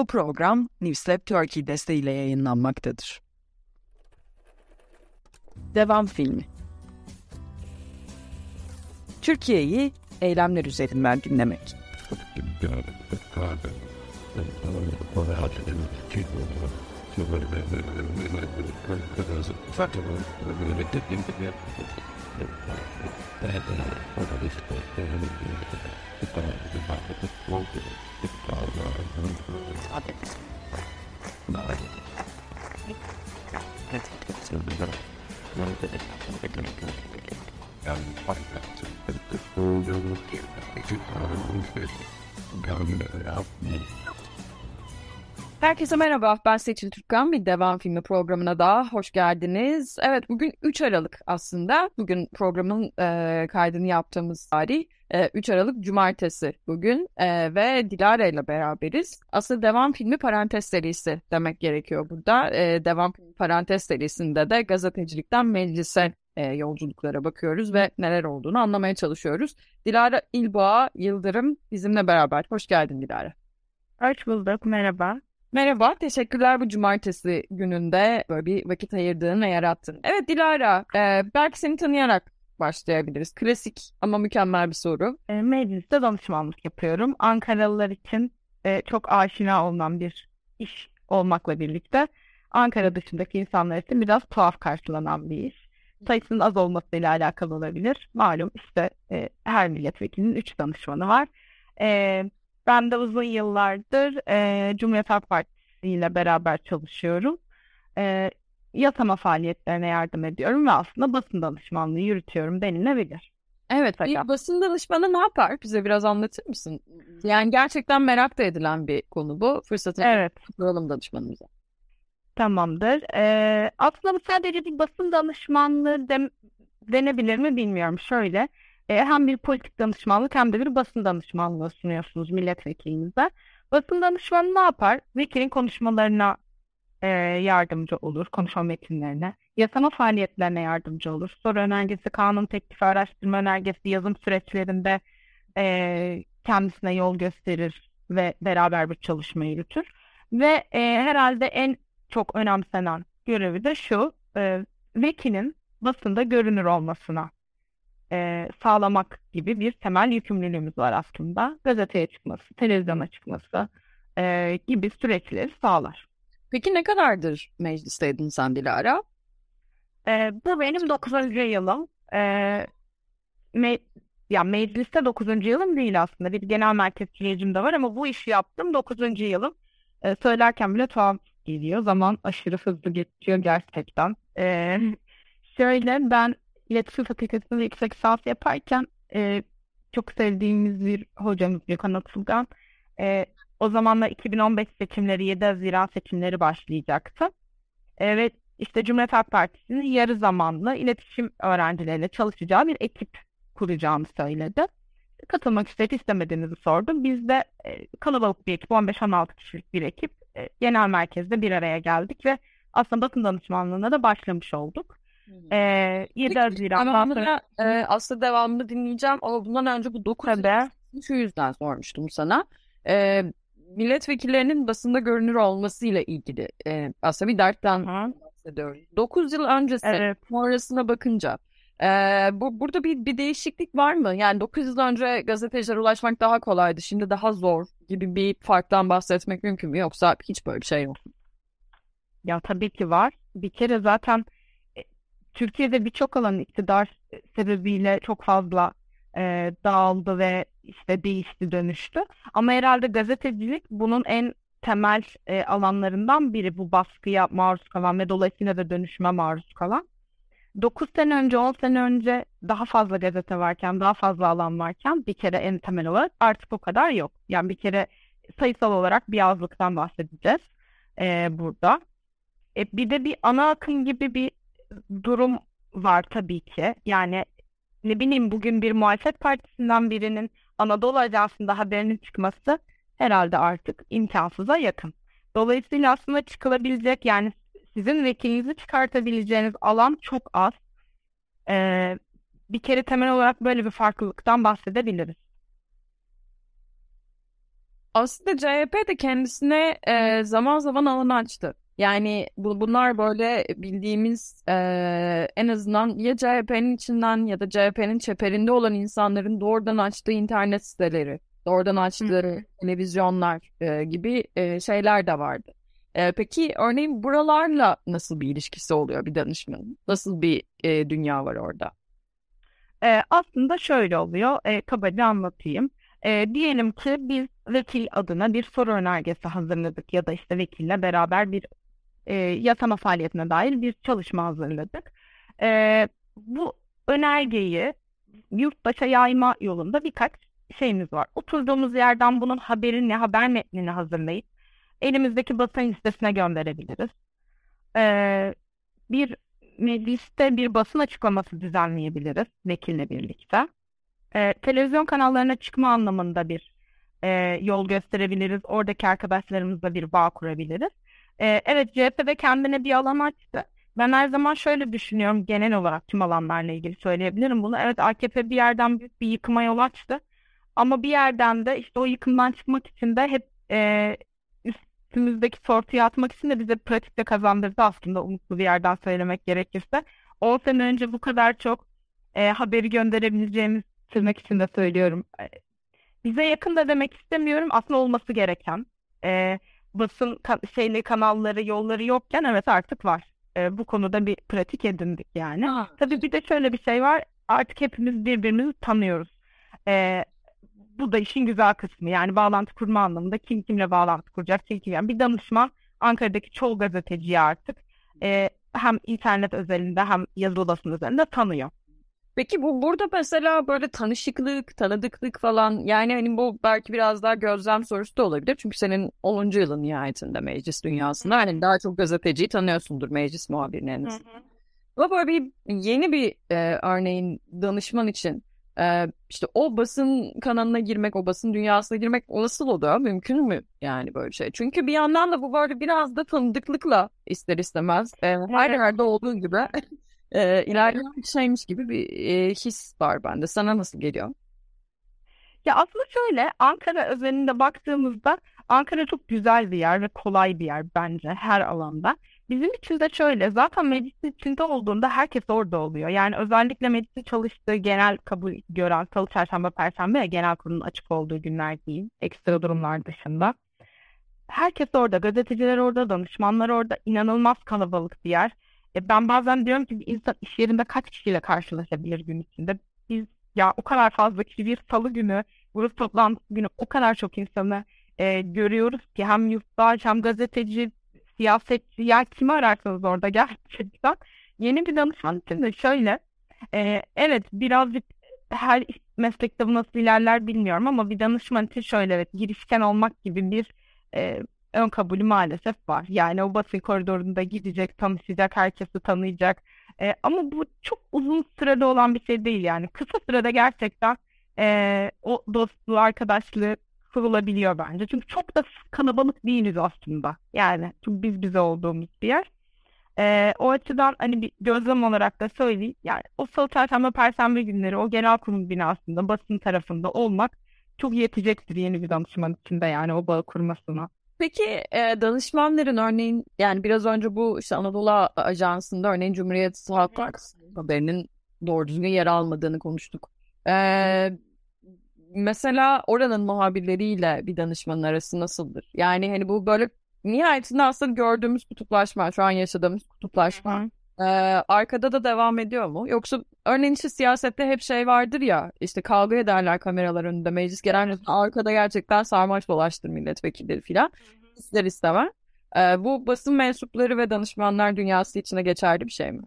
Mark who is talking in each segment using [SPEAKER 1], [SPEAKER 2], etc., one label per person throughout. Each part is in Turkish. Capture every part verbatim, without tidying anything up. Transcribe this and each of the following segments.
[SPEAKER 1] Bu program Newslab Turkey desteğiyle yayınlanmaktadır. Devam filmi. Türkiye'yi eylemler üzerinden dinlemek. Herkese merhaba, ben Seçil Türkkan. Bir Devam Filmi programına daha hoş geldiniz. Evet, bugün üç Aralık aslında. Bugün programın e, kaydını yaptığımız tarih e, üç Aralık Cumartesi bugün e, ve Dilara ile beraberiz. Aslında Devam Filmi parantez serisi demek gerekiyor burada. E, Devam Filmi parantez serisinde de gazetecilikten meclise e, yolculuklara bakıyoruz ve neler olduğunu anlamaya çalışıyoruz. Dilara İlboğa Yıldırım bizimle beraber. Hoş geldin Dilara.
[SPEAKER 2] Hoş bulduk, merhaba.
[SPEAKER 1] Merhaba, teşekkürler bu cumartesi gününde böyle bir vakit ayırdığın ve yarattın. Evet Dilara, e, belki seni tanıyarak başlayabiliriz. Klasik ama mükemmel bir soru.
[SPEAKER 2] E, mecliste danışmanlık yapıyorum. Ankaralılar için e, çok aşina olunan bir iş olmakla birlikte Ankara dışındaki insanlar için biraz tuhaf karşılanan bir iş. Sayısının az olmasıyla alakalı olabilir. Malum işte e, her milletvekilinin üç danışmanı var. E, Ben de uzun yıllardır e, Cumhuriyet Halk Partisi ile beraber çalışıyorum. E, Yasama faaliyetlerine yardım ediyorum ve aslında basın danışmanlığı yürütüyorum denilebilir.
[SPEAKER 1] Evet, bir basın danışmanı ne yapar? Bize biraz anlatır mısın? Yani gerçekten merak da edilen bir konu bu. Fırsatını
[SPEAKER 2] evet.
[SPEAKER 1] soralım danışmanımıza.
[SPEAKER 2] Tamamdır. E, aslında bu sadece bir basın danışmanlığı de, denebilir mi bilmiyorum. Şöyle. Hem bir politik danışmanlık hem de bir basın danışmanlığı sunuyorsunuz milletvekilinize. Basın danışmanı ne yapar? Vekilin konuşmalarına e, yardımcı olur, konuşma metinlerine. Yasama faaliyetlerine yardımcı olur. Soru önergesi, kanun teklifi, araştırma önergesi, yazım süreçlerinde e, kendisine yol gösterir ve beraber bir çalışma yürütür. Ve e, herhalde en çok önemsenen görevi de şu, e, vekilin basında görünür olmasına E, sağlamak gibi bir temel yükümlülüğümüz var aslında. Gazeteye çıkması, televizyona çıkması e, gibi süreçleri sağlar.
[SPEAKER 1] Peki ne kadardır meclisteydin sen Dilara?
[SPEAKER 2] E, bu benim dokuzuncu yılım. E, me ya mecliste dokuzuncu yılım değil aslında. Bir genel merkez sürecim de var ama bu işi yaptım dokuzuncu yılım. E, söylerken bile tuhaf geliyor. Zaman aşırı hızlı geçiyor gerçekten. E, şöyle ben İletişim Fakültesi'nde yüksek lisans yaparken e, çok sevdiğimiz bir hocamız Gökhan Atılgan. E, o zamanlar iki bin on beş seçimleri, yedi Haziran seçimleri başlayacaktı. E, ve işte Cumhuriyet Halk Partisi'nin yarı zamanlı iletişim öğrencileriyle çalışacağı bir ekip kuracağını söyledi. Katılmak isteyip istemediğinizi sordum. Biz de e, kalabalık bir ekip, on beş on altı kişilik bir ekip e, genel merkezde bir araya geldik ve aslında basın danışmanlığına da başlamış olduk. Ee, yedi Haziran'dan sonra
[SPEAKER 1] e, aslında devamını dinleyeceğim ama bundan önce bu dokuz şu yüzden sormuştum sana. E, milletvekillerinin basında görünür olmasıyla ilgili e, aslında bir dertten bahsediyoruz. dokuz yıl öncesi
[SPEAKER 2] evet.
[SPEAKER 1] sonrasına bakınca e, bu burada bir bir değişiklik var mı? Yani dokuz yıl önce gazetecilere ulaşmak daha kolaydı, şimdi daha zor gibi bir farktan bahsetmek mümkün mü, yoksa hiç böyle bir şey yok mu?
[SPEAKER 2] Ya tabii ki var. Bir kere zaten Türkiye'de birçok alan iktidar sebebiyle çok fazla e, dağıldı ve işte değişti, dönüştü. Ama herhalde gazetecilik bunun en temel e, alanlarından biri, bu baskıya maruz kalan ve dolayısıyla da dönüşüme maruz kalan. dokuz sene önce, on sene önce daha fazla gazete varken, daha fazla alan varken bir kere en temel olarak artık o kadar yok. Yani bir kere sayısal olarak bir azlıktan bahsedeceğiz e, burada. E, bir de bir ana akım gibi bir durum var tabii ki. Yani ne bileyim, bugün bir muhalefet partisinden birinin Anadolu Ajansı'nda haberinin çıkması herhalde artık imkansıza yakın. Dolayısıyla aslında çıkılabilecek, yani sizin vekilinizi çıkartabileceğiniz alan çok az. Ee, bir kere temel olarak böyle bir farklılıktan bahsedebiliriz.
[SPEAKER 1] aslında C H P de kendisine e, zaman zaman alan açtı. Yani bu, bunlar böyle bildiğimiz e, en azından ya C H P'nin içinden ya da C H P'nin çeperinde olan insanların doğrudan açtığı internet siteleri, doğrudan açtığı televizyonlar e, gibi e, şeyler de vardı. E, peki örneğin buralarla nasıl bir ilişkisi oluyor bir danışmanın? Nasıl bir e, dünya var orada?
[SPEAKER 2] Ee, aslında şöyle oluyor, e, kabaca anlatayım. E, diyelim ki biz vekil adına bir soru önergesi hazırladık ya da işte vekille beraber bir e, yasama faaliyetine dair bir çalışma hazırladık. E, Bu önergeyi yurttaşa yayma yolunda birkaç şeyimiz var. Oturduğumuz yerden bunun haberini, haber metnini hazırlayıp elimizdeki basın listesine gönderebiliriz. E, Bir mecliste bir basın açıklaması düzenleyebiliriz vekille birlikte. E, televizyon kanallarına çıkma anlamında bir e, yol gösterebiliriz. Oradaki arkadaşlarımızla bir bağ kurabiliriz. E, evet, C H P de kendine bir alan açtı. Ben her zaman şöyle düşünüyorum, genel olarak tüm alanlarla ilgili söyleyebilirim bunu. Evet, A K P bir yerden büyük bir yıkıma yol açtı. Ama bir yerden de işte o yıkımdan çıkmak için de hep e, üstümüzdeki tortuyu atmak için de bize pratikte kazandırdı aslında, umutlu bir yerden söylemek gerekirse. on sene önce bu kadar çok e, haberi gönderebileceğimiz, tırnak içinde söylüyorum, e, bize yakın da demek istemiyorum, aslında olması gereken e, basın ka- şeyli kanalları, yolları yokken evet artık var. E, bu konuda bir pratik edindik yani.
[SPEAKER 1] Ha.
[SPEAKER 2] Tabii bir de şöyle bir şey var, artık hepimiz birbirimizi tanıyoruz. E, Bu da işin güzel kısmı, yani bağlantı kurma anlamında kim kimle bağlantı kuracak, kim kim, yani bir danışman Ankara'daki çoğu gazeteciyi artık e, hem internet özelinde hem yazılı basın özelinde tanıyor.
[SPEAKER 1] Peki bu burada mesela böyle tanışıklık, tanıdıklık falan, yani hani bu belki biraz daha gözlem sorusu da olabilir. Çünkü senin onuncu yılın nihayetinde meclis dünyasında. Hani daha çok gazeteciyi tanıyorsundur, meclis muhabirini en azından. Ama böyle bir yeni bir e, örneğin danışman için e, işte o basın kanalına girmek, o basın dünyasına girmek nasıl oluyor? Mümkün mü yani böyle şey? Çünkü bir yandan da bu böyle biraz da tanıdıklıkla ister istemez e, her
[SPEAKER 2] Evet.
[SPEAKER 1] yerde olduğu gibi e, ilerleyen bir şeymiş gibi bir e, his var bende. Sana nasıl geliyor?
[SPEAKER 2] Ya aslında şöyle, Ankara özelinde baktığımızda Ankara çok güzel bir yer ve kolay bir yer bence her alanda. Bizim için de şöyle, zaten meclisin içinde olduğunda herkes orada oluyor. Yani özellikle mecliste çalıştığı, genel kabul gören Salı, Çarşamba, Perşembe ve genel kurulun açık olduğu günler değil, ekstra durumlar dışında. Herkes orada, gazeteciler orada, danışmanlar orada, inanılmaz kalabalık bir yer. E, ben bazen diyorum ki bir insan iş yerinde kaç kişiyle karşılaşabilir gün içinde? Biz ya o kadar fazla kişi, bir salı günü, grup toplantısı günü o kadar çok insanı e, görüyoruz ki, hem yurttaş hem gazeteci, siyasetçi, ya kimi ararsanız orada gerçekten. Yeni bir danışman için de şöyle, e, evet birazcık her meslekte bu nasıl ilerler bilmiyorum ama bir danışman için şöyle, evet, girişken olmak gibi bir e, ön kabulü maalesef var. Yani o basın koridorunda gidecek, tanışacak, herkesi tanıyacak. E, ama bu çok uzun sürede olan bir şey değil yani. Kısa sürede gerçekten e, o dostluğu, arkadaşlığı kurulabiliyor bence. Çünkü çok da kalabalık değiliz aslında. Yani çok biz bize olduğumuz bir yer. E, o açıdan hani bir gözlem olarak da söyleyeyim. Yani o salı, çarşamba, perşembe günleri o genel kurul binasında basın tarafında olmak çok yetecektir yeni bir danışman için de, yani o bağı kurmasına.
[SPEAKER 1] Peki e, danışmanların örneğin, yani biraz önce bu işte Anadolu Ajansı'nda örneğin Cumhuriyet Halk Partisi haberinin doğru düzgün yer almadığını konuştuk. E, Mesela oranın muhabirleriyle bir danışmanın arası nasıldır? Yani hani bu böyle nihayetinde aslında gördüğümüz kutuplaşma, şu an yaşadığımız kutuplaşma e, arkada da devam ediyor mu? Yoksa örneğin işte siyasette hep şey vardır ya, işte kavga ederler kameralar önünde, meclis genel yönetim, arkada gerçekten sarmaş dolaştır milletvekilleri filan. İster istemez. E, bu basın mensupları ve danışmanlar dünyası içine geçerli bir şey mi?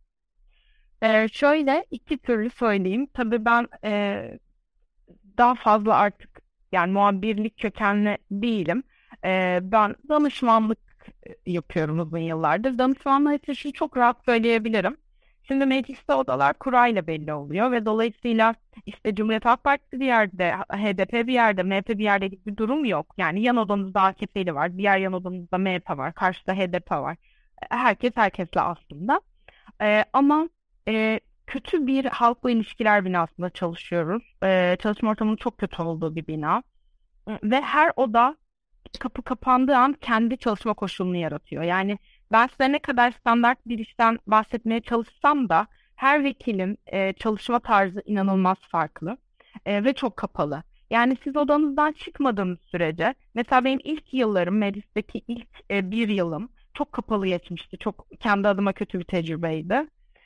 [SPEAKER 2] Ee, şöyle iki türlü söyleyeyim. Tabii ben e, daha fazla artık yani muhabirlik kökenli değilim. Ee, ben danışmanlık yapıyorum uzun yıllardır. Danışmanlık için şunu çok rahat söyleyebilirim. Şimdi mecliste odalar kurayla belli oluyor ve dolayısıyla işte Cumhuriyet Halk Partisi bir yerde, H D P bir yerde, M H P bir yerde gibi bir durum yok. Yani yan odanızda A K P'li var, diğer yan odanızda M H P var, karşıda H D P var. Herkes herkesle aslında. Ee, ama e, kötü bir halkla ilişkiler binasında çalışıyoruz. Ee, çalışma ortamının çok kötü olduğu bir bina. ve her oda kapı kapandığı an kendi çalışma koşulunu yaratıyor. Yani ben size ne kadar standart bir işten bahsetmeye çalışsam da her vekilin e, çalışma tarzı inanılmaz farklı e, ve çok kapalı. Yani siz odanızdan çıkmadığınız sürece, mesela benim ilk yıllarım, meclisteki ilk e, bir yılım çok kapalı geçmişti. Çok kendi adıma kötü bir tecrübeydi.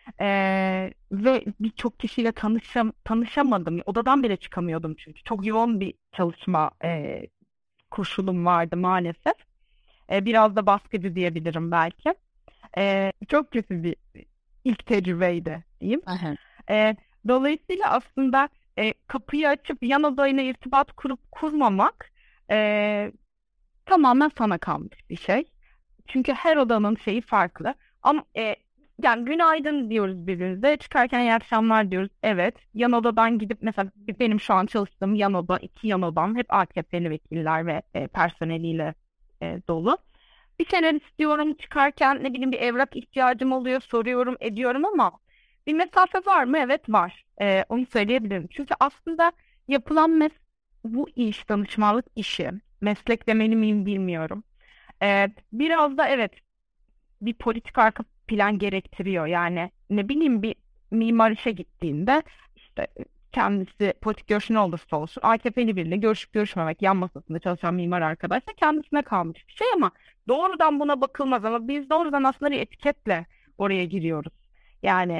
[SPEAKER 2] Ee, ve birçok kişiyle tanışam tanışamadım. Odadan bile çıkamıyordum çünkü. Çok yoğun bir çalışma e, koşulum vardı maalesef. E, biraz da baskıcı diyebilirim belki. E, çok kötü bir ilk tecrübeydi diyeyim.
[SPEAKER 1] Aha.
[SPEAKER 2] E, dolayısıyla aslında e, kapıyı açıp yan odayla irtibat kurup kurmamak e, tamamen sana kalmış bir şey. Çünkü her odanın şeyi farklı. Ama e, yani günaydın diyoruz birbirimize. Çıkarken iyi akşamlar diyoruz. Evet. Yan odadan gidip mesela benim şu an çalıştığım yan oda, iki yan odam hep A K P'li vekiller ve e, personeliyle e, dolu. Bir şeyler istiyorum çıkarken, ne bileyim, bir evrak ihtiyacım oluyor, soruyorum, ediyorum ama bir mesafe var mı? Evet, var. E, onu söyleyebilirim. Çünkü aslında yapılan mes bu iş, danışmanlık işi, meslek demeli miyim bilmiyorum. Ee, biraz da evet, bir politik arka plan gerektiriyor. Yani ne bileyim, bir mimar işe gittiğinde işte kendisi politik görüşü ne olursa olsun A K P'li biriyle görüşüp görüşmemek, yan masasında çalışan mimar arkadaşla kendisine kalmış bir şey ama doğrudan buna bakılmaz. Ama biz doğrudan aslında bir etiketle oraya giriyoruz. Yani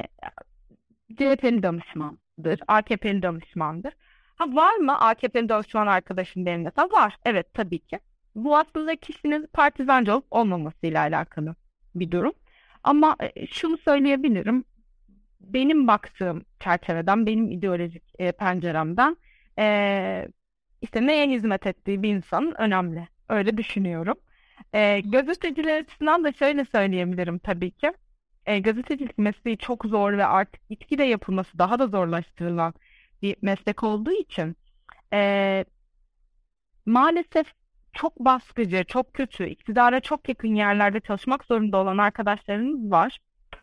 [SPEAKER 2] C H P'li danışmandır, A K P'li danışmandır. Ha, var mı A K P'li danışman arkadaşım benim mesela? Var. Evet, tabii ki. Bu aslında kişinin partizanca olup olmamasıyla alakalı bir durum. Ama e, şunu söyleyebilirim. Benim baktığım çerçeveden, benim ideolojik e, penceremden e, işte neye hizmet ettiği bir insanın önemli. Öyle düşünüyorum. E, gazeteciler açısından da şöyle söyleyebilirim tabii ki. E, gazetecilik mesleği çok zor ve artık gitgide yapılması daha da zorlaştırılan bir meslek olduğu için e, maalesef çok baskıcı, çok kötü, iktidara çok yakın yerlerde çalışmak zorunda olan arkadaşlarımız var.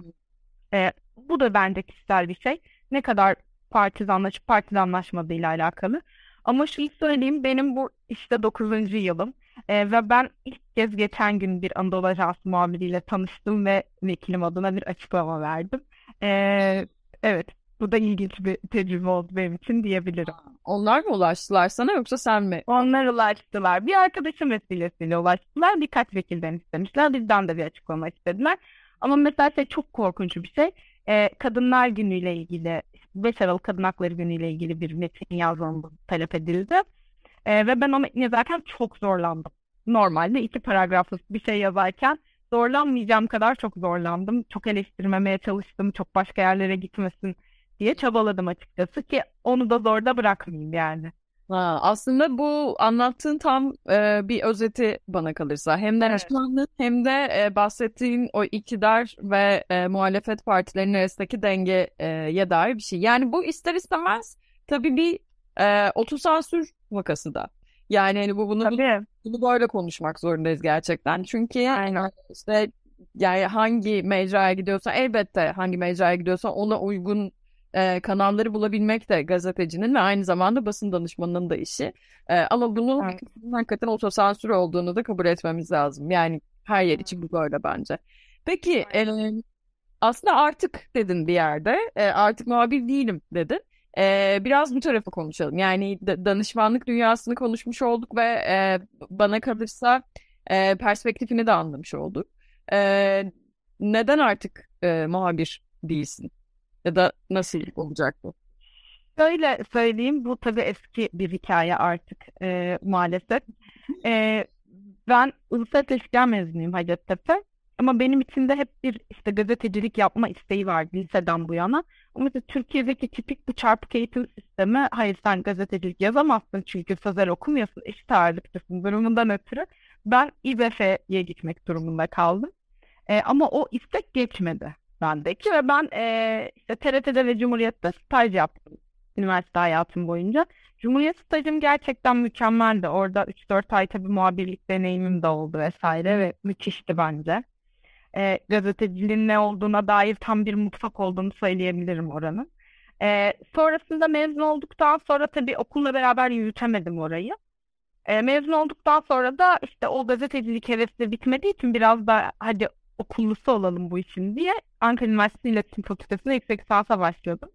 [SPEAKER 2] E, bu da bence kişisel bir şey. Ne kadar partizanlaşıp partizanlaşmadığıyla alakalı. Ama şunu söyleyeyim, benim bu işte dokuzuncu yılım. E, ve ben ilk kez geçen gün bir Anadolu Ajansı muhabiriyle tanıştım ve vekilim adına bir açıklama verdim. E, evet, bu da ilginç bir tecrübe oldu benim için diyebilirim.
[SPEAKER 1] Onlar mı ulaştılar sana yoksa sen mi?
[SPEAKER 2] Onlar ulaştılar. Bir arkadaşım vesilesiyle ulaştılar. Birkaç vekilden istemişler. Bizden de bir açıklama istediler. Ama mesela şey, çok korkunç bir şey. Ee, Kadınlar Günü'yle ilgili, beş Aralık Kadın Hakları Günü'yle ilgili bir metin yazmamız talep edildi. Ee, ve ben o metni yazarken çok zorlandım. Normalde iki paragraflık bir şey yazarken zorlanmayacağım kadar çok zorlandım. Çok eleştirmemeye çalıştım. Çok başka yerlere gitmesin diye çabaladım açıkçası ki onu da zorda bırakmayayım yani.
[SPEAKER 1] Ha, aslında bu anlattığın tam e, bir özeti bana kalırsa. Hem
[SPEAKER 2] Evet.
[SPEAKER 1] danışmanlık hem de e, bahsettiğin o iktidar ve e, muhalefet partilerinin arasındaki dengeye dair bir şey. Yani bu ister istemez tabii bir e, otosansür vakası da. Yani hani bu bunu,
[SPEAKER 2] Tabii.
[SPEAKER 1] bunu böyle konuşmak zorundayız gerçekten. Çünkü
[SPEAKER 2] Aynen.
[SPEAKER 1] e, işte yani hangi mecraya gidiyorsa elbette hangi mecraya gidiyorsa ona uygun e, kanalları bulabilmek de gazetecinin ve aynı zamanda basın danışmanının da işi. E, ama bunun bir
[SPEAKER 2] Evet.
[SPEAKER 1] kısmının hakikaten otosansür olduğunu da kabul etmemiz lazım. Yani her yer için bu böyle bence. Peki e, aslında artık dedin bir yerde, e, artık muhabir değilim dedin. E, biraz bu tarafı konuşalım. Yani da- danışmanlık dünyasını konuşmuş olduk ve e, bana kalırsa e, perspektifini de anlamış olduk. E, neden artık e, muhabir değilsin? Ya da nasıl olacak bu?
[SPEAKER 2] Şöyle söyleyeyim, bu tabii eski bir hikaye artık e, maalesef. E, ben Uluslararası İlişkiler mezunuyum Hacettepe. Ama benim içimde hep bir işte gazetecilik yapma isteği vardı liseden bu yana. Ama işte Türkiye'deki tipik bu çarpık eğitim sistemi, hayır sen gazetecilik yazamazsın çünkü sözel okumuyorsun, eşit ağırlıktasın durumundan ötürü ben İBF'ye gitmek durumunda kaldım. E, ama o istek geçmedi bendeki ve ben e, işte T R T'de ve Cumhuriyet'te staj yaptım üniversite hayatım boyunca. Cumhuriyet stajım gerçekten mükemmeldi. Orada üç dört ay tabii muhabirlik deneyimim de oldu vesaire ve müthişti bence. E, gazeteciliğin ne olduğuna dair tam bir mutfak olduğunu söyleyebilirim oranın. E, sonrasında mezun olduktan sonra tabii okulla beraber yürütemedim orayı. E, mezun olduktan sonra da işte o gazetecilik hevesi bitmediği için biraz da hadi okullusu olalım bu işin diye Ankara Üniversitesi İletişim Fakültesi'ne yüksek lisansa başlıyordum.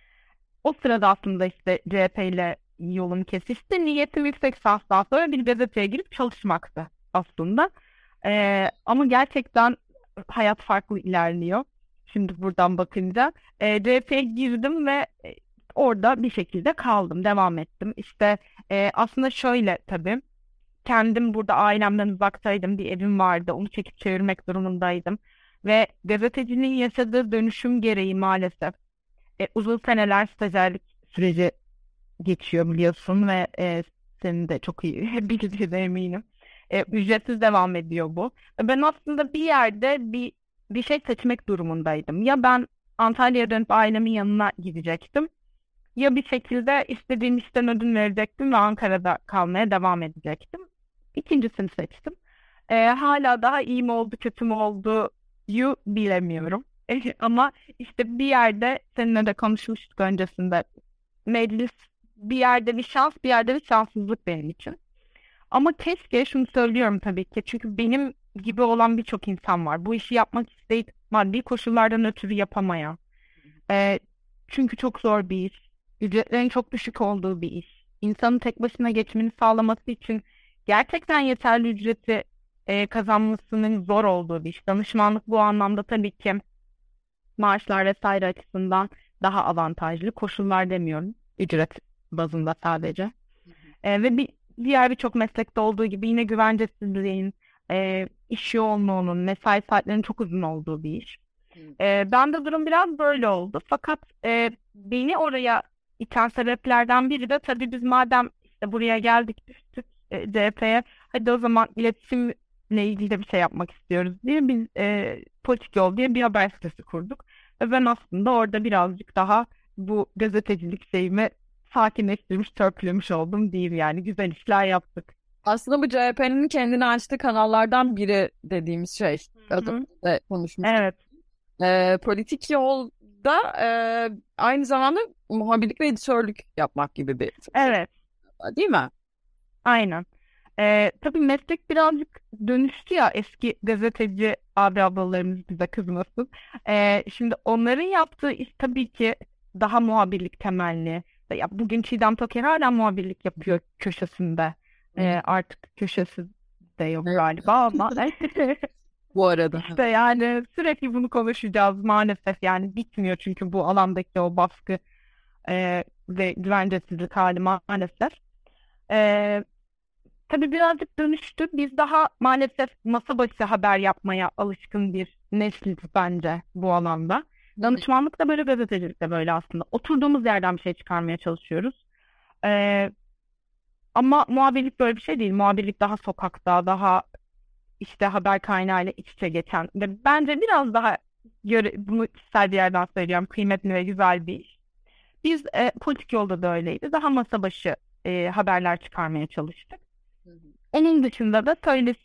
[SPEAKER 2] O sırada aslında işte C H P ile yolum kesişti. Niyetim yüksek lisanstan sonra bir gazeteye girip çalışmaktı aslında. E, ama gerçekten hayat farklı ilerliyor. Şimdi buradan bakınca. E, C H P'ye girdim ve e, orada bir şekilde kaldım, devam ettim. İşte e, aslında şöyle tabii. Kendim burada ailemden uzaktaydım. Bir evim vardı. Onu çekip çevirmek durumundaydım. Ve gazeteciliğin yaşadığı dönüşüm gereği maalesef e, uzun seneler stajyerlik süreci geçiyor biliyorsun ve e, senin de çok iyi bildiğine eminim. E, ücretsiz devam ediyor bu. Ve ben aslında bir yerde bir bir şey seçmek durumundaydım. Ya ben Antalya'ya dönüp ailemin yanına gidecektim. Ya bir şekilde istediğim işten ödün verecektim ve Ankara'da kalmaya devam edecektim. İkincisini seçtim. Ee, hala daha iyi mi oldu, kötü mü oldu yu bilemiyorum. Eh, ama işte bir yerde seninle de konuşmuştuk öncesinde. Meclis bir yerde bir şans, bir yerde bir şanssızlık benim için. Ama keşke şunu söylüyorum tabii ki. Çünkü benim gibi olan birçok insan var. Bu işi yapmak isteyip maddi koşullardan ötürü yapamayan. Ee, çünkü çok zor bir iş. Ücretlerin çok düşük olduğu bir iş. İnsanın tek başına geçimini sağlaması için gerçekten yeterli ücreti e, kazanmasının zor olduğu bir iş. Danışmanlık bu anlamda tabii ki maaşlar vesaire açısından daha avantajlı. Koşullar demiyorum. Ücret bazında sadece. E, ve bir diğer birçok meslekte olduğu gibi yine güvencesizliğin, e, iş yoğunluğunun, mesai saatlerinin çok uzun olduğu bir iş. E, ben de durum biraz böyle oldu. Fakat e, beni oraya iten sebeplerden biri de tabii biz madem işte buraya geldik düştük e, C H P'ye hadi o zaman iletişimle ilgili de bir şey yapmak istiyoruz diye biz e, Politik Yol diye bir haber sitesi kurduk. Ve ben aslında orada birazcık daha bu gazetecilik şeyimi sakinleştirmiş, törpülemiş oldum diyeyim yani. Güzel işler yaptık.
[SPEAKER 1] Aslında bu C H P'nin kendine açtığı kanallardan biri dediğimiz şey.
[SPEAKER 2] Hı
[SPEAKER 1] Az
[SPEAKER 2] hı.
[SPEAKER 1] önce de konuşmuştuk.
[SPEAKER 2] Evet,
[SPEAKER 1] Ee, politik yolda e, aynı zamanda muhabirlik ve editörlük yapmak gibi bir
[SPEAKER 2] evet,
[SPEAKER 1] değil mi?
[SPEAKER 2] aynen. Ee, tabii meslek birazcık dönüştü ya eski gazeteci abi ablalarımız bize kızmasın. Ee, şimdi onların yaptığı iş tabii ki daha muhabirlik temelli. Ya bugün Çiğdem Toker hala muhabirlik yapıyor köşesinde. Ee, artık köşesi de yok galiba ama
[SPEAKER 1] Bu arada.
[SPEAKER 2] işte yani sürekli bunu konuşacağız maalesef yani bitmiyor çünkü bu alandaki o baskı e, ve güvencesizlik hali maalesef. Ee, Tabii birazcık dönüştü. Biz daha maalesef masa başı haber yapmaya alışkın bir nesiliz bence bu alanda. Danışmanlık da böyle, gazetecilik de böyle aslında. Oturduğumuz yerden bir şey çıkarmaya çalışıyoruz. Ee, ama muhabirlik böyle bir şey değil. Muhabirlik daha sokakta, daha işte haber kaynağıyla iç içe geçen ve bence biraz daha göre, bunu kişisel bir yerden söylüyorum, kıymetli ve güzel bir iş. Biz e, Politik Yolda da öyleydi. Daha masa başı e, haberler çıkarmaya çalıştık. Onun dışında da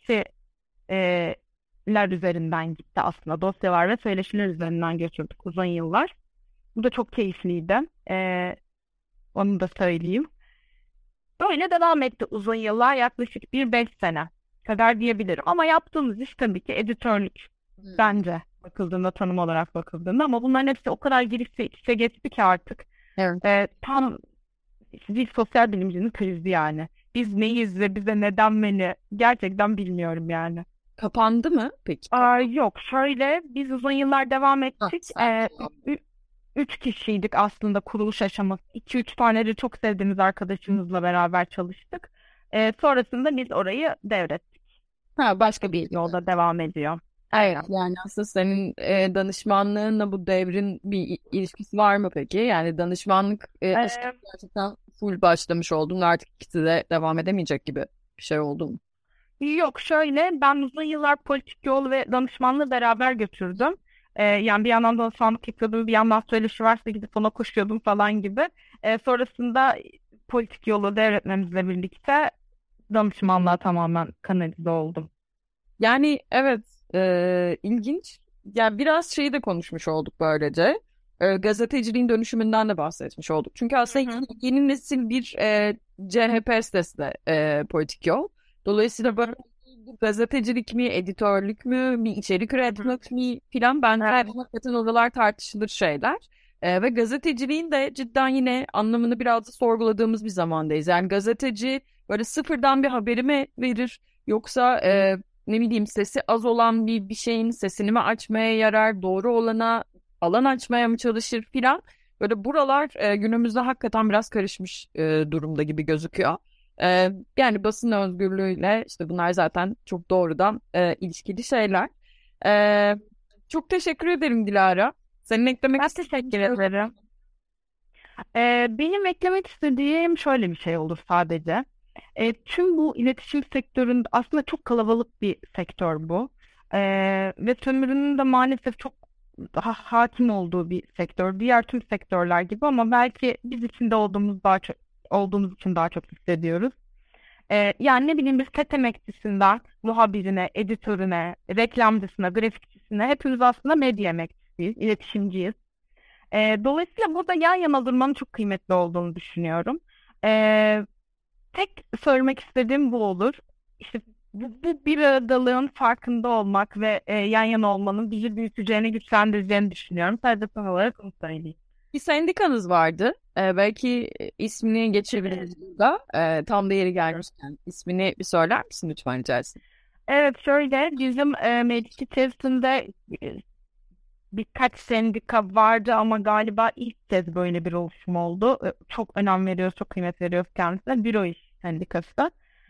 [SPEAKER 2] söyleşiler üzerinden gitti aslında. Dosyalar ve söyleşiler üzerinden götürdük uzun yıllar. Bu da çok keyifliydi. Ee, onu da söyleyeyim. Böyle devam etti uzun yıllar. Yaklaşık bir beş sene kadar diyebilirim. Ama yaptığımız iş tabii ki editörlük.
[SPEAKER 1] Hmm.
[SPEAKER 2] Bence bakıldığında, tanım olarak bakıldığında. Ama bunların hepsi o kadar girişte içe geçti ki artık.
[SPEAKER 1] Evet.
[SPEAKER 2] Ee, tam bir sosyal bilimcinin krizi yani. Biz neyiz ve bize ne denmeli gerçekten bilmiyorum yani.
[SPEAKER 1] Kapandı mı peki?
[SPEAKER 2] Aa, yok şöyle biz uzun yıllar devam
[SPEAKER 1] Ha,
[SPEAKER 2] ettik.
[SPEAKER 1] sen
[SPEAKER 2] Ee,
[SPEAKER 1] tamam.
[SPEAKER 2] ü- üç kişiydik aslında kuruluş aşaması. İki üç tane de çok sevdiğimiz arkadaşımızla beraber çalıştık. Ee, sonrasında biz orayı devrettik.
[SPEAKER 1] Ha, başka bir
[SPEAKER 2] Yolda devam ediyor.
[SPEAKER 1] Evet, yani aslında senin e, danışmanlığınla bu devrin bir i- ilişkisi var mı peki? Yani danışmanlık e,
[SPEAKER 2] Ee,
[SPEAKER 1] aşkı gerçekten full başlamış oldun ve artık ikisi de devam edemeyecek gibi bir şey oldu mu?
[SPEAKER 2] Yok şöyle ben uzun yıllar politik yol ve danışmanlığı beraber götürdüm. Ee, yani bir yandan danışmanlık yapıyordum, bir yandan söyleşi varsa gidip ona koşuyordum falan gibi. Ee, sonrasında politik yolu devretmemizle birlikte danışmanlığa tamamen kanalize oldum.
[SPEAKER 1] Yani evet, e, ilginç. Yani biraz şeyi de konuşmuş olduk böylece. e, gazeteciliğin dönüşümünden de bahsetmiş olduk. Çünkü aslında
[SPEAKER 2] Hı hı.
[SPEAKER 1] yeni, yeni nesil bir e, C H P sitesi de e, politik yol. Dolayısıyla böyle bu gazetecilik mi, editörlük mü, bir içerik üretmek mi filan bence
[SPEAKER 2] Evet.
[SPEAKER 1] hakikaten oralar tartışılır şeyler. E, ve gazeteciliğin de cidden yine anlamını biraz da sorguladığımız bir zamandayız. Yani gazeteci böyle sıfırdan bir haberi mi verir yoksa e, ne bileyim sesi az olan bir bir şeyin sesini mi açmaya yarar, doğru olana alan açmaya mı çalışır filan. Böyle buralar e, günümüzde hakikaten biraz karışmış e, durumda gibi gözüküyor. E, yani basın özgürlüğüyle işte bunlar zaten çok doğrudan e, ilişkili şeyler. E, çok teşekkür ederim Dilara. Senin eklemek
[SPEAKER 2] Ben
[SPEAKER 1] istediğin
[SPEAKER 2] teşekkür
[SPEAKER 1] şey var mı?
[SPEAKER 2] ederim. Ee, benim eklemek istediğim şöyle bir şey olur sadece. Ee, tüm bu iletişim sektöründe aslında çok kalabalık bir sektör bu. Ee, ve sömürünün de maalesef çok daha hakim olduğu bir sektör. Diğer tüm sektörler gibi ama belki biz içinde olduğumuz daha çok olduğumuz için daha çok hissediyoruz. Ee, yani ne bileyim biz set emekçisinden muhabirine, editörüne, reklamcısına, grafikçisine hepimiz aslında medya emekçisiyiz, iletişimciyiz. Ee, dolayısıyla burada yan yana durmanın çok kıymetli olduğunu düşünüyorum. Ee, tek söylemek istediğim bu olur. İşte bu, bu bir aradalığın farkında olmak ve e, yan yana olmanın bizi büyüteceğini, güçlendireceğini düşünüyorum. Sadece son olarak onu söyleyeyim.
[SPEAKER 1] Bir sendikanız vardı. E, belki ismini geçebiliriz burada. E, tam da yeri gelmişken ismini bir söyler misin lütfen rica etsem?
[SPEAKER 2] Evet, şöyle bizim e, meclis içerisinde e, birkaç sendika vardı ama galiba ilk kez böyle bir oluşum oldu. E, Çok önem veriyoruz, çok kıymet veriyoruz kendisine. Büro İş Sendikası.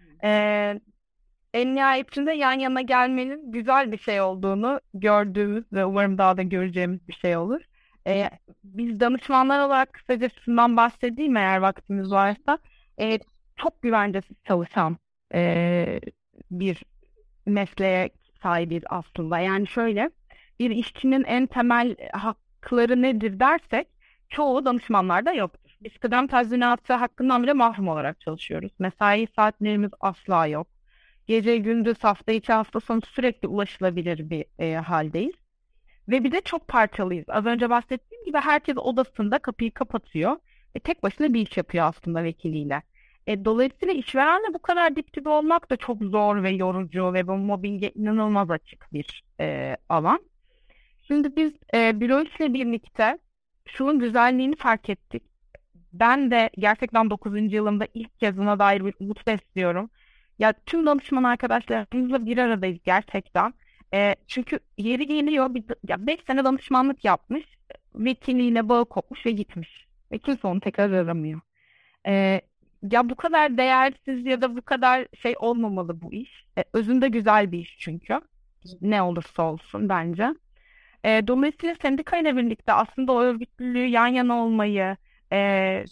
[SPEAKER 2] E, En nihayetinde yan yana gelmenin güzel bir şey olduğunu gördüğümüz ve umarım daha da göreceğimiz bir şey olur. E, biz danışmanlar olarak kısaca şundan bahsedeyim eğer vaktimiz varsa. E, çok güvencesiz çalışan e, bir mesleğe sahibiz aslında. Yani şöyle bir işçinin en temel hakları nedir dersek çoğu danışmanlarda yoktur. Biz kıdem tazminatı hakkından bile mahrum olarak çalışıyoruz. Mesai saatlerimiz asla yok. Gece gündüz hafta içi hafta sonu sürekli ulaşılabilir bir e, haldeyiz. Ve bir de çok parçalıyız. Az önce bahsettiğim gibi herkes odasında kapıyı kapatıyor. Ve tek başına bir iş yapıyor aslında vekiliyle. E, dolayısıyla işverenle bu kadar dip dibe olmak da çok zor ve yorucu ve bu mobbinge inanılmaz açık bir e, alan. Şimdi biz e, büro işle birlikte şunun güzelliğini fark ettik. Ben de gerçekten dokuzuncu yılımda ilk kez buna dair bir umut besliyorum. Ya tüm danışman arkadaşlarımızla bir aradayız gerçekten. E, çünkü yeri geliyor bir, ya beş sene danışmanlık yapmış, vekiliyle bağı kopmuş ve gitmiş. Ve kimse onu tekrar aramıyor. E, ya bu kadar değersiz ya da bu kadar şey olmamalı bu iş. E, özünde güzel bir iş çünkü. Ne olursa olsun bence. E, dolayısıyla sendika ile birlikte aslında o örgütlülüğü yan yana olmayı, e,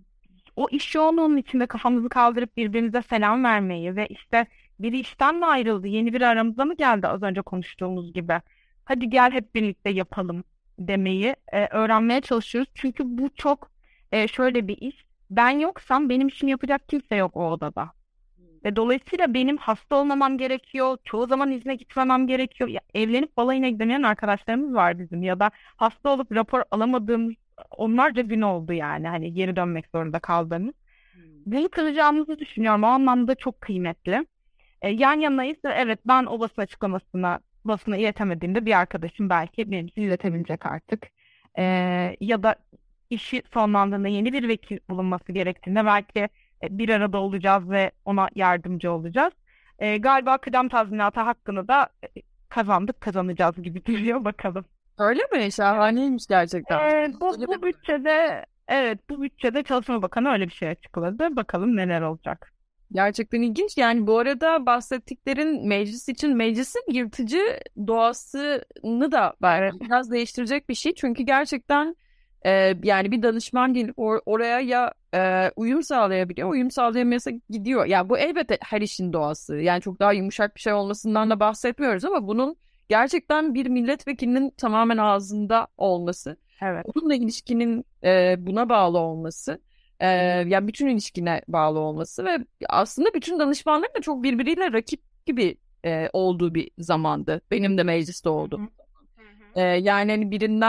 [SPEAKER 2] o iş yoğunluğunun içinde kafamızı kaldırıp birbirimize selam vermeyi ve işte biri işten mi ayrıldı, yeni biri aramıza mı geldi az önce konuştuğumuz gibi. Hadi gel hep birlikte yapalım demeyi e, öğrenmeye çalışıyoruz. Çünkü bu çok e, şöyle bir iş. Ben yoksam benim işimi yapacak kimse yok o odada. Ve dolayısıyla benim hasta olmamam gerekiyor. Çoğu zaman izne gitmemem gerekiyor. Ya, evlenip balayına gidemeyen arkadaşlarımız var bizim. Ya da hasta olup rapor alamadığımız onlarca gün oldu yani. Hani geri dönmek zorunda kaldığımız. Bunu kıracağımızı düşünüyorum. O anlamda çok kıymetli. E, yan yanayız. ve Evet, ben o basın açıklamasına basına iletemediğimde bir arkadaşım belki benim için iletebilecek artık. E, ya da işi sonlandığında yeni bir vekil bulunması gerektiğinde belki e, bir arada olacağız ve ona yardımcı olacağız. E, galiba kıdem tazminatı hakkını da e, kazandık, kazanacağız gibi duruyor bakalım.
[SPEAKER 1] Öyle mi? Şahaneymiş gerçekten.
[SPEAKER 2] E, bu,
[SPEAKER 1] Öyle
[SPEAKER 2] bu
[SPEAKER 1] bir-
[SPEAKER 2] bütçede evet bu bütçede Çalışma Bakanı öyle bir şey açıkladı. Bakalım neler olacak.
[SPEAKER 1] Gerçekten ilginç. Yani bu arada bahsettiklerin meclis için meclisin yırtıcı doğasını da belki biraz değiştirecek bir şey. Çünkü gerçekten e, yani bir danışman gelip or- oraya ya e, uyum sağlayabiliyor, uyum sağlayamıyorsa gidiyor. Yani bu elbette her işin doğası. Yani çok daha yumuşak bir şey olmasından da bahsetmiyoruz ama bunun gerçekten bir milletvekilinin tamamen ağzında olması,
[SPEAKER 2] Evet.
[SPEAKER 1] onunla ilişkinin e, buna bağlı olması. Ee, yani bütün ilişkine bağlı olması ve aslında bütün danışmanların da çok birbiriyle rakip gibi e, olduğu bir zamandı. Benim de mecliste
[SPEAKER 2] Hı
[SPEAKER 1] oldum.
[SPEAKER 2] hı. Hı hı.
[SPEAKER 1] Ee, yani hani birinden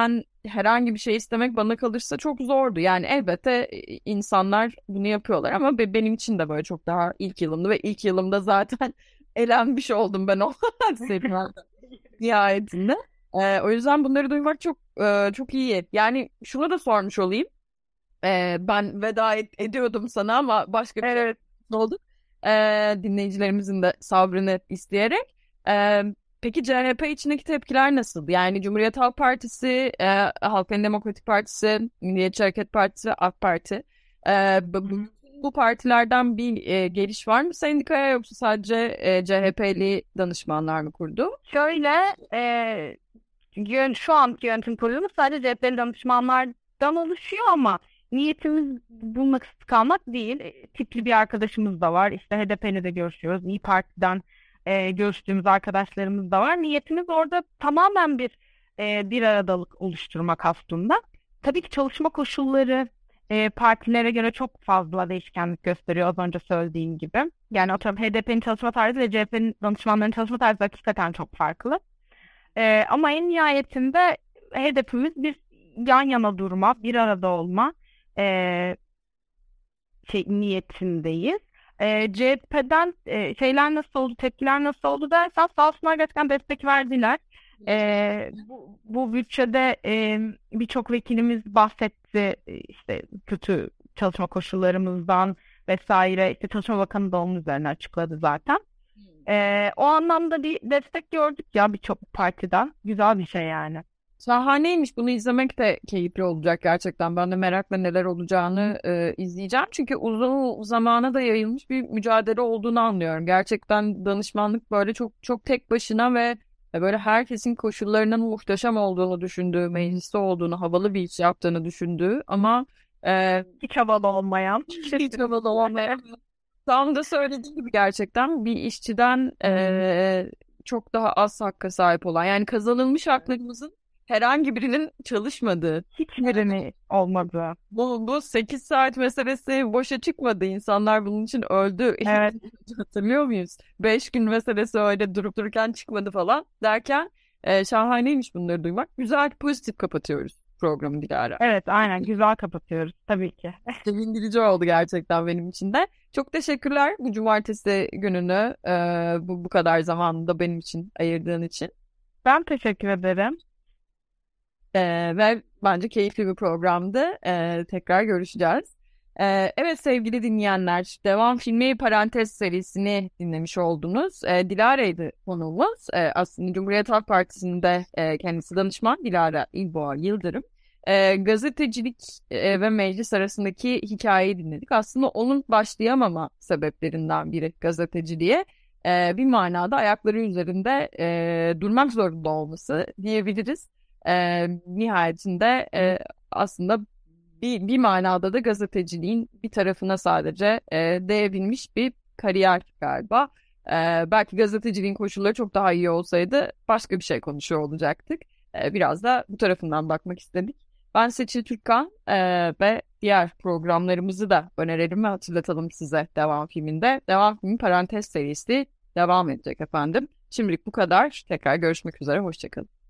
[SPEAKER 1] herhangi bir şey istemek bana kalırsa çok zordu. Yani elbette e, insanlar bunu yapıyorlar ama be- benim için de böyle çok daha ilk yılımdı ve ilk yılımda zaten elenmiş oldum ben o seriden nihayetinde. Ee, o yüzden bunları duymak çok e, çok iyi. Yani şunu da sormuş olayım. Ee, ben veda et- ediyordum sana ama başka bir şey
[SPEAKER 2] Evet.
[SPEAKER 1] oldu. Ee, dinleyicilerimizin de sabrını isteyerek. Ee, peki C H P içindeki tepkiler nasıldı? Yani Cumhuriyet Halk Partisi, e, Halkların Demokratik Partisi, Milliyetçi Hareket Partisi ve AK Parti. Ee, bu, bu bu partilerden bir e, geliş var mı sendikaya, yoksa sadece e, C H P'li danışmanlar mı kurdu?
[SPEAKER 2] Şöyle e, yön, şu anki yönetim kurulu sadece C H P'li danışmanlardan oluşuyor ama niyetimiz bulmak kalmak değil. E, tipli bir arkadaşımız da var. İşte H D P'yle de görüşüyoruz. İYİ Parti'den e, görüştüğümüz arkadaşlarımız da var. Niyetimiz orada tamamen bir e, bir aradalık oluşturmak aslında. Tabii ki çalışma koşulları e, partilere göre çok fazla değişkenlik gösteriyor az önce söylediğim gibi. Yani atıyorum H D P'nin çalışma tarzı ile C H P'nin danışmanlarının çalışma tarzı hakikaten çok farklı. Ee, ama en nihayetinde hedefimiz bir yan yana durma, bir arada olma ee, şey, niyetindeyiz. Ee, C H P'den e, şeyler nasıl oldu, tepkiler nasıl oldu dersen sağ olsunlar gerçekten destek verdiler. Ee, bu, bu bütçede e, birçok vekilimiz bahsetti e, işte kötü çalışma koşullarımızdan vesaire. İşte Çalışma Bakanı da onun üzerine açıkladı zaten. Ee, o anlamda bir destek gördük ya birçok partiden. Güzel bir şey yani.
[SPEAKER 1] Şahaneymiş. Bunu izlemek de keyifli olacak gerçekten. Ben de merakla neler olacağını e, izleyeceğim. Çünkü uzun zamana da yayılmış bir mücadele olduğunu anlıyorum. Gerçekten danışmanlık böyle çok çok tek başına ve böyle herkesin koşullarının muhteşem olduğunu düşündüğü, mecliste olduğunu, havalı bir iş yaptığını düşündüğü ama e,
[SPEAKER 2] Hiç havalı olmayan.
[SPEAKER 1] hiç havalı olmayan. Tam da söylediğim gibi gerçekten bir işçiden e, çok daha az hakka sahip olan, yani kazanılmış haklarımızın herhangi birinin çalışmadığı.
[SPEAKER 2] Hiçbirini olmadı.
[SPEAKER 1] Bu, bu sekiz saat meselesi boşa çıkmadı. İnsanlar bunun için öldü.
[SPEAKER 2] Evet.
[SPEAKER 1] Hatırlıyor muyuz? beş gün meselesi öyle durup dururken çıkmadı falan derken e, şahaneymiş bunları duymak. Güzel, pozitif kapatıyoruz programı Dilara.
[SPEAKER 2] Evet, aynen güzel kapatıyoruz tabii ki.
[SPEAKER 1] Sevindirici oldu gerçekten benim için de. Çok teşekkürler bu cumartesi gününü e, bu, bu kadar zamanında benim için ayırdığın için.
[SPEAKER 2] Ben teşekkür ederim.
[SPEAKER 1] E, ve bence keyifli bir programdı. E, tekrar görüşeceğiz. E, evet sevgili dinleyenler, Devam Filmi Parantez serisini dinlemiş oldunuz. E, Dilara'ydı konuğumuz. E, aslında Cumhuriyet Halk Partisi'nde e, kendisi danışman Dilara İlboğa Yıldırım. E, gazetecilik e, ve meclis arasındaki hikayeyi dinledik. Aslında onun başlayamama sebeplerinden biri gazeteciliğe e, bir manada ayakları üzerinde e, durmak zorunda olması diyebiliriz. E, nihayetinde e, aslında bir, bir manada da gazeteciliğin bir tarafına sadece e, değebilmiş bir kariyer galiba. E, belki gazeteciliğin koşulları çok daha iyi olsaydı başka bir şey konuşuyor olacaktık. E, biraz da bu tarafından bakmak istedik. Ben Seçil Türkkan e, ve diğer programlarımızı da önerelim ve hatırlatalım size Devam Filminde. Devam Filmi Parantez serisi devam edecek efendim. Şimdilik bu kadar. Tekrar görüşmek üzere. Hoşçakalın.